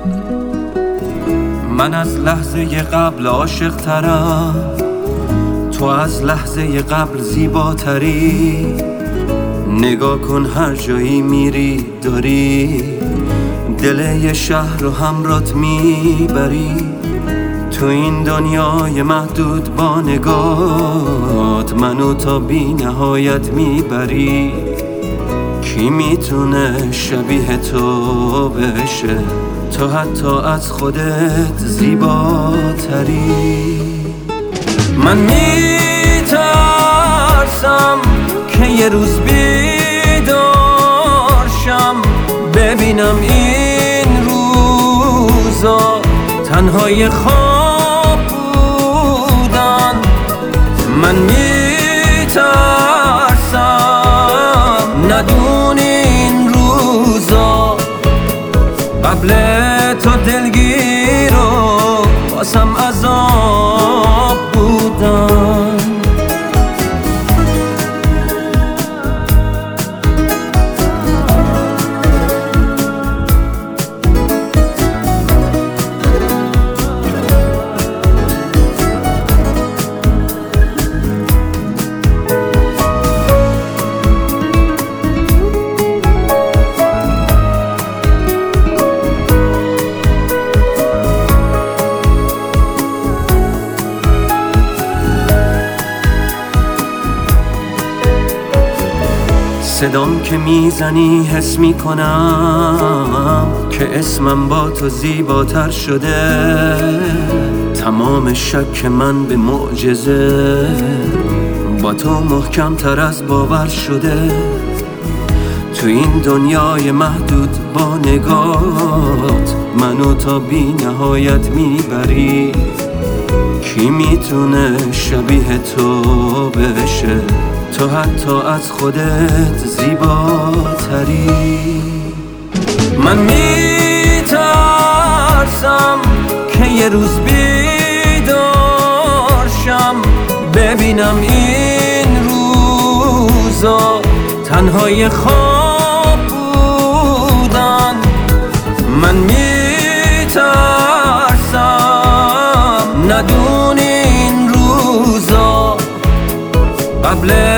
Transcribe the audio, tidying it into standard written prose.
من از لحظه قبل عاشق ترم، تو از لحظه قبل زیباتری. نگاه کن هر جایی میری داری دل یه شهر رو همرات میبری. تو این دنیای محدود با نگاهت منو تا بی نهایت میبری. کی میتونه شبیه تو بشه؟ تو حتی از خودت زیباتری. من میترسم که یه روز بیدار شم ببینم این روزا تنهای خواب بودن. من میترسم ندونی این روزا قبل تو دلگیر و واسم عذاب بودن. صدام که میزنی حس میکنم که اسمم با تو زیباتر شده. تمام شک من به معجزه با تو محکم تر از باور شده. تو این دنیای محدود با نگاهت منو تا بی نهایت میبری. کی میتونه شبیه تو بشه؟ تو حتی از خودت زیباتری. من میترسم که یه روز بیدار شم ببینم این روزا تنهای خواب بودن. من میترسم ندونی این روزا قبل